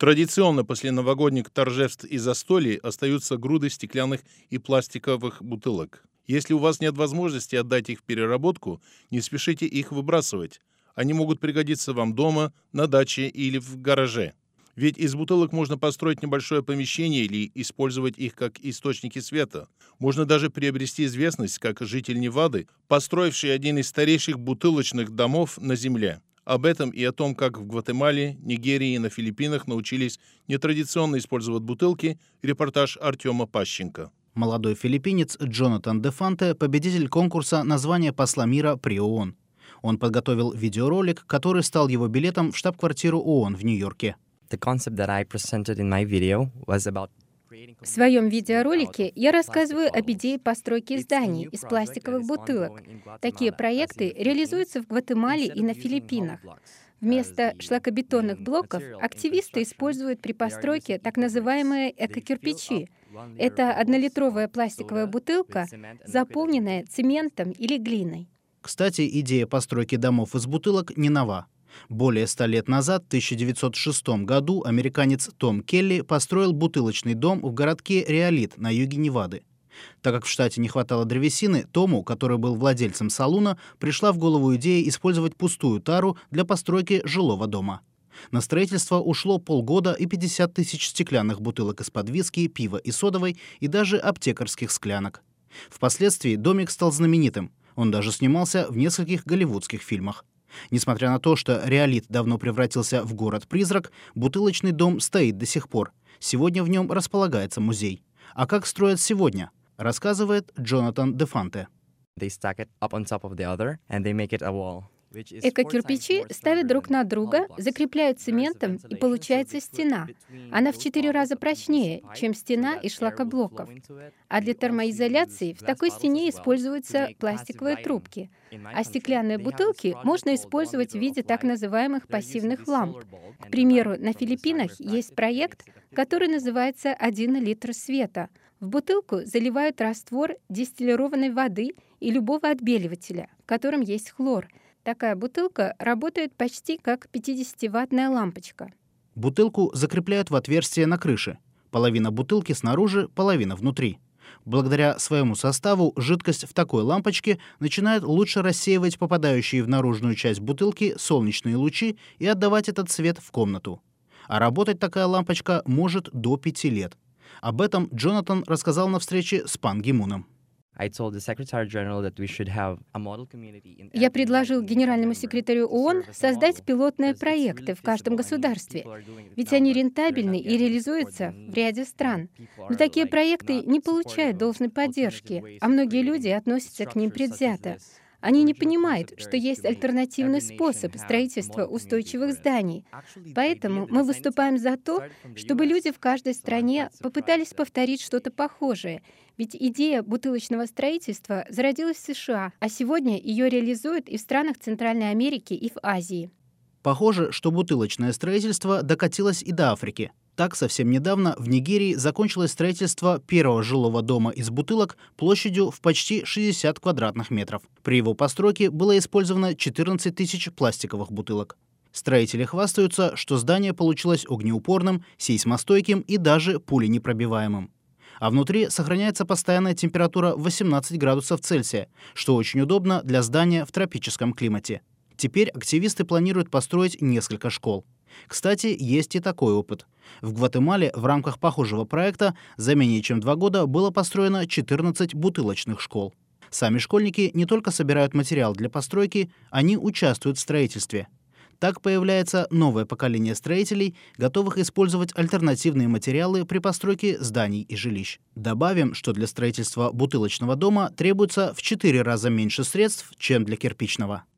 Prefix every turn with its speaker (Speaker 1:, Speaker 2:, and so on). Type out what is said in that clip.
Speaker 1: Традиционно после новогодних торжеств и застолий остаются груды стеклянных и пластиковых бутылок. Если у вас нет возможности отдать их в переработку, не спешите их выбрасывать. Они могут пригодиться вам дома, на даче или в гараже. Ведь из бутылок можно построить небольшое помещение или использовать их как источники света. Можно даже приобрести известность как житель Невады, построивший один из старейших бутылочных домов на Земле. Об этом и о том, как в Гватемале, Нигерии и на Филиппинах научились нетрадиционно использовать бутылки, репортаж Артема Пащенко.
Speaker 2: Молодой филиппинец Джонатан де Фанте – победитель конкурса на звание посла мира при ООН. Он подготовил видеоролик, который стал его билетом в штаб-квартиру ООН в Нью-Йорке.
Speaker 3: В своем видеоролике я рассказываю об идее постройки зданий из пластиковых бутылок. Такие проекты реализуются в Гватемале и на Филиппинах. Вместо шлакобетонных блоков активисты используют при постройке так называемые эко-кирпичи. Это однолитровая пластиковая бутылка, заполненная цементом или глиной.
Speaker 2: Кстати, идея постройки домов из бутылок не нова. Более 100 лет назад, в 1906 году, американец Том Келли построил бутылочный дом в городке Риолит на юге Невады. Так как в штате не хватало древесины, Тому, который был владельцем салуна, пришла в голову идея использовать пустую тару для постройки жилого дома. На строительство ушло полгода и 50 тысяч стеклянных бутылок из-под виски, пива и содовой, и даже аптекарских склянок. Впоследствии домик стал знаменитым. Он даже снимался в нескольких голливудских фильмах. Несмотря на то, что Риолит давно превратился в город-призрак, бутылочный дом стоит до сих пор. Сегодня в нем располагается музей. А как строят сегодня, рассказывает Джонатан де Фанте.
Speaker 3: Эко-кирпичи ставят друг на друга, закрепляют цементом, и получается стена. Она в 4 раза прочнее, чем стена из шлакоблоков. А для термоизоляции в такой стене используются пластиковые трубки. А стеклянные бутылки можно использовать в виде так называемых пассивных ламп. К примеру, на Филиппинах есть проект, который называется «1 литр света». В бутылку заливают раствор дистиллированной воды и любого отбеливателя, в котором есть хлор. Такая бутылка работает почти как 50-ваттная лампочка.
Speaker 2: Бутылку закрепляют в отверстие на крыше. Половина бутылки снаружи, половина внутри. Благодаря своему составу жидкость в такой лампочке начинает лучше рассеивать попадающие в наружную часть бутылки солнечные лучи и отдавать этот свет в комнату. А работать такая лампочка может до 5 лет. Об этом Джонатан рассказал на встрече с Пан Ги Муном.
Speaker 3: Я предложил генеральному секретарю ООН создать пилотные проекты в каждом государстве, ведь они рентабельны и реализуются в ряде стран. Но такие проекты не получают должной поддержки, а многие люди относятся к ним предвзято. Они не понимают, что есть альтернативный способ строительства устойчивых зданий. Поэтому мы выступаем за то, чтобы люди в каждой стране попытались повторить что-то похожее. Ведь идея бутылочного строительства зародилась в США, а сегодня ее реализуют и в странах Центральной Америки, и в Азии.
Speaker 2: Похоже, что бутылочное строительство докатилось и до Африки. Так, совсем недавно в Нигерии закончилось строительство первого жилого дома из бутылок площадью в почти 60 квадратных метров. При его постройке было использовано 14 тысяч пластиковых бутылок. Строители хвастаются, что здание получилось огнеупорным, сейсмостойким и даже пуленепробиваемым. А внутри сохраняется постоянная температура 18 градусов Цельсия, что очень удобно для здания в тропическом климате. Теперь активисты планируют построить несколько школ. Кстати, есть и такой опыт. В Гватемале в рамках похожего проекта за менее чем 2 года было построено 14 бутылочных школ. Сами школьники не только собирают материал для постройки, они участвуют в строительстве. Так появляется новое поколение строителей, готовых использовать альтернативные материалы при постройке зданий и жилищ. Добавим, что для строительства бутылочного дома требуется в 4 раза меньше средств, чем для кирпичного.